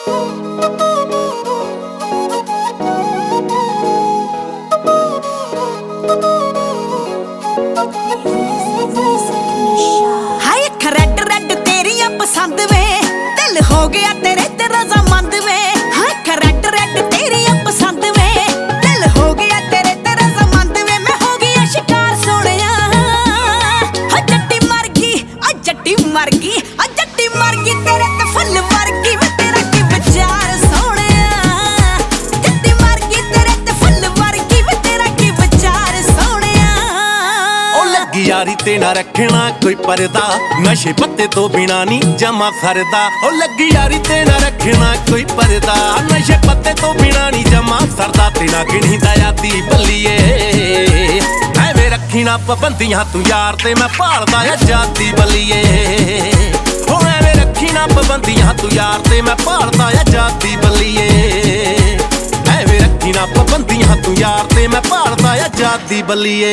हाय अखा red red तेरियां पसंद वे दिल हो गया तेरे ते रज़ामंद वे। हाय अखा रेड रेड तेरियां पसंद वे दिल हो गया तेरे ते रज़ामंद वे। मैं हो गया शिकार सोहणिया जट्टी मर गई जट्टी मर गई जट्टी मर गई तेरे ते फुल वर्गी वे। तेरा की विचार सोहणिया जट्टी मर गई तेरे ते फुल वर्गी वे। तेरा की विचार सोहणिया ओ लगी यारी ते ना रखना कोई पर्दा नशे पत्ते तो बिना नहीं जमा सरदा। ओ लगी यारी ते ना रखना कोई पर्दा नशे पत्ते तो बिना नहीं जमा सरदा। तेना गिणी दयाती बल्लीए एवें रखी ना पाबंदियां तू यार ते मैं भालदा आजादी बल्लीए। ओ एवें रखी ना पाबंदियां तू यार ते मैं भालदा आजादी बल्लीए। एवें रखी ना पाबंदियां तू यार ते मैं भालदा आजादी बल्लीए।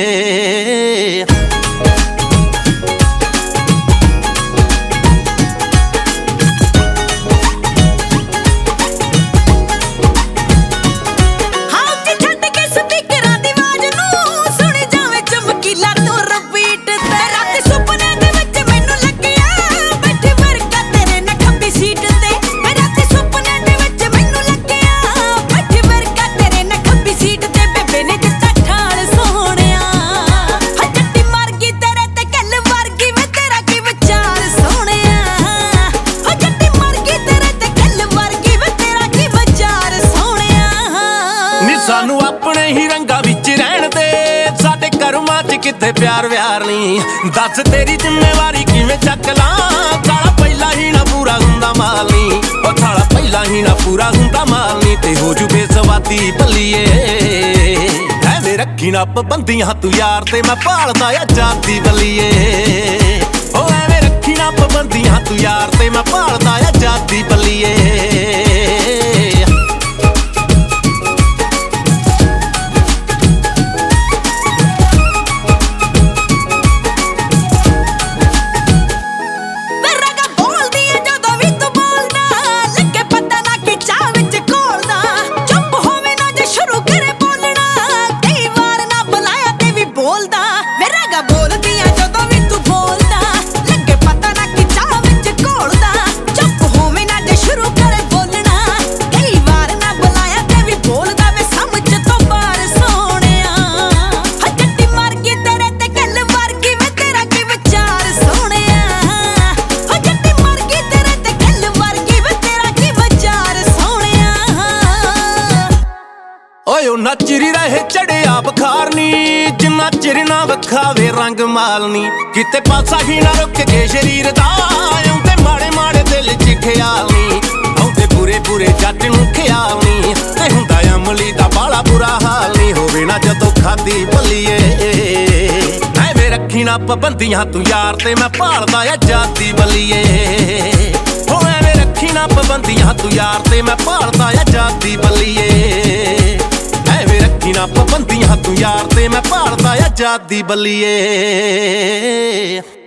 सानू अपने ही रंगा विच रहन दे साडे कर्मां च किते प्यार व्यार नहीं। दस तेरी जिम्मेवारी किवें चक ला साला पहला ही ना पूरा हुंदा माल नहीं। ओ साला पहला ही ना पूरा हुंदा माल नहीं ते हो जू बेसवादी बल्लीए। एवें रखी ना पाबंदियां तू यार ते मैं भालदा आजादी बल्लीए। ओ एवें रखी ना पाबंदियां तू यार ते मैं भालदा आजादी बल्लीए। ना चिरी रहे चढ़िया बुखार नी जिन्ना चिर ना वखावे रंग मालनी। किते पासा ही ना रुक के शरीर दा आउंदे माड़े माड़े दिल च ख्याल नी। आउंदे बुरे बुरे जट नूं ख्याल नी ते हुंदा अमली दा बाला बुरा हाल नी। होवे ना जदों खादी बल्लीए एवें रखी ना पाबंदियां तू यार ते मैं भालदा आजादी बल्लीए। हो एवें रखी ना पाबंदियां तू यार ते मैं भालदा आजादी बल्लीए। ना पाबंदियां तू यार ते मैं भालदा आजादी बल्लीए।